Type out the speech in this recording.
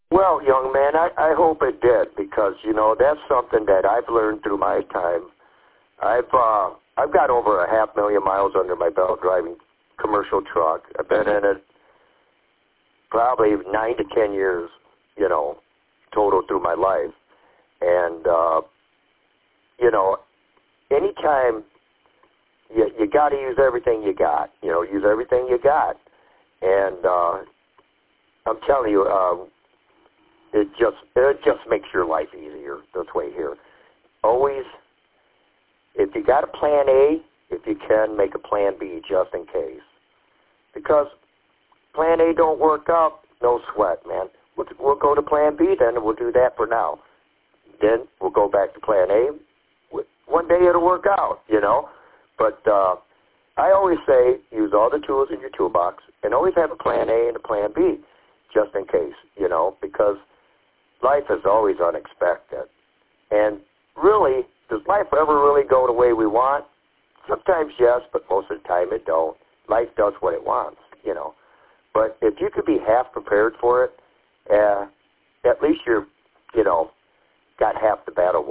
Well, young man, I hope it did, because, you know, that's something that I've learned through my time. I've got over 500,000 miles under my belt driving commercial truck. I've been in it probably 9 to 10 years, you know, total through my life. And, you know, anytime you got to use everything you got, you know, use everything you got. And I'm telling you, it just makes your life easier this way here. Always, if you got a plan A, if you can, make a plan B just in case. Because plan A don't work out, no sweat, man. We'll go to plan B then, and we'll do that for now. Then we'll go back to plan A. One day it'll work out, you know. But I always say use all the tools in your toolbox and always have a plan A and a plan B just in case, you know, because life is always unexpected. And really, does life ever really go the way we want? Sometimes yes, but most of the time it don't. Life does what it wants, you know. But if you could be half prepared for it, at least you're, you know, got half the battle